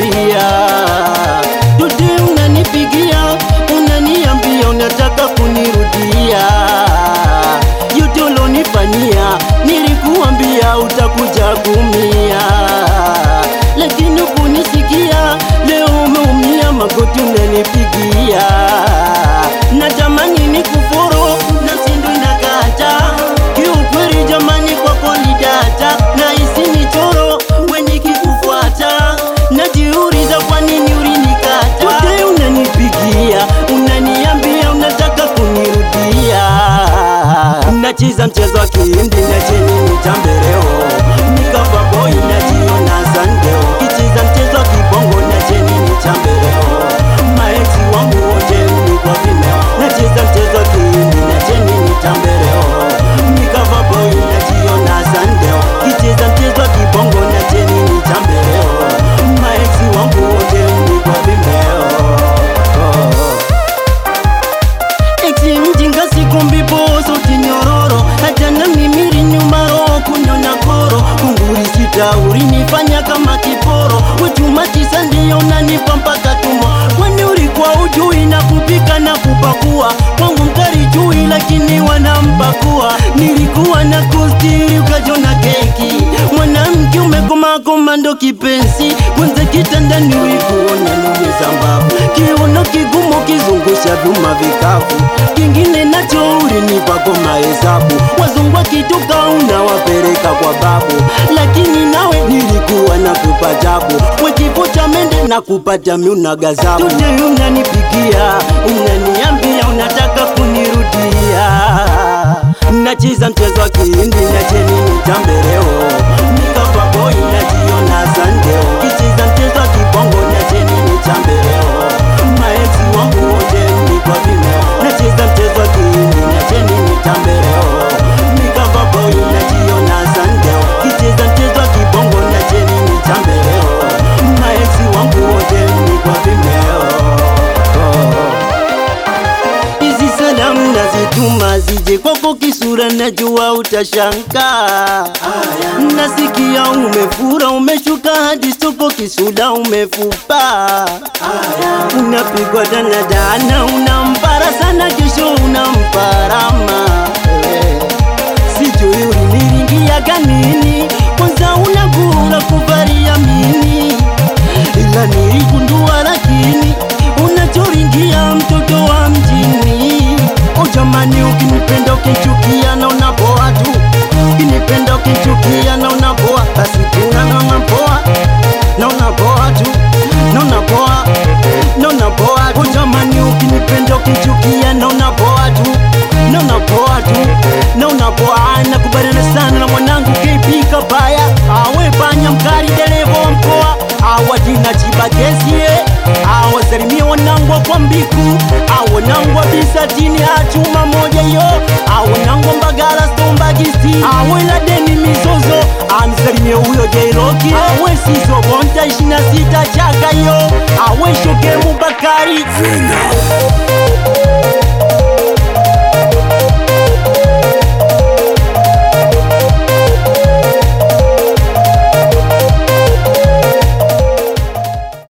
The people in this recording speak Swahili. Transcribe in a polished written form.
kunirudia. Today unanipigia, unaniambia unataka kunirudia. Yote ulonifanyia nilikuambia utakuja kumia, lakini kunisikia. Leo umeumia, magoti unanipigia. Natamani nikufuru na sindo inakata. Kiukweli jamani kwako ni data, na isi ni choro wenye kikufuata. Najiuliza kwa nini ulinikata. Today unanipigia, unaniambia unataka kunirudia. Nacheza mchezo wa kihindi na cheni nitambeleo. Nikava boy najiona sandeo. Kicheza mchezo wa kibongo na cheni nitambeleo. Maeti wangu wote ni kwa vimeo. Nacheza mchezo wa kihindi na cheni nitambeleo. Nikava boy najiona sandeo. Kicheza mchezo wa kibongo na cheni nitambeleo. Maeti wangu wote ni kwa vimeo. Eti mjinga sikumbi boso tinyororo. Hata na mimiri nyuma roho kunyona koro. Kunguri sitauri nifanya kama kiporo. Wechuma tisa ndiyo unanipa mpaka tumo. Kwani ulikuwa ujui na kupika na kupakua. Kwangu mkari jui lakini wanampakua. Nilikuwa na kustiri ukajona keki. Mwanamke umekoma komando kipenzi. Kwanza kitandani ulikuona niwe zambabu. Kiuno kigumu kizungusha vyuma vikavu. Kingine nacho ulinipa kwa mahesabu. Wazungu wakitoka unawapeleka kwa babu. Lakini nawe nilikuwa na kupajabu. Wekipo cha mende na kupata miuna gazabu. Today unanipigia, unaniambia unataka kunirudia. Nacheza mchezo wa kihindi na cheni nitambeleo. Nikava boy najiona sandeo. Kicheza mchezo wa kibongo na cheni nitambeleo. Maeti wangu wote ni kwa vimeo. Nacheza mchezo wa kihindi na cheni nitambeleo. Nikava boy najiona sandeo. Kicheza mchezo wa kibongo na cheni nitambeleo. Maeti wangu wote ni kwa vimeo. Hizi salamu nazituma zije kwako kisura, najua utashangaa. Nasikia umefura, umeshuka hadi soko kisula umefupa. Unapigwa danadana, unampara sana, kesho unamparama. Sijui uliniringia ganini, kwanza unagura kuvaria mini. Ila niligundua lakini unachoringia mtoto wa mjini. O jamani, ukinipenda ukichukia na unapoa tu. Ukinipenda ukichukia na unapoa. Basi tena na unapoa. Na unapoa tu. Na unapoa. Na unapoa tu. O jamani, ukinipenda ukichukia na unapoa tu. Na unapoa tu. Na unapoa. Nakubaliana sana na mwanangu KP Kabaya. Awe panya mkari dereva wa mkoa. Awa dina chibagezie. Awa salimia wanangwa kwa mbiku. Awa nangwa bisatini achuma moja yo. Awa nangwa mbagala stombagisti. Awe ladeni mizozo. Amisalimia huyo Jairoki. Awe sizo bonta 26 chaka yo. Awe shoke Mubakari.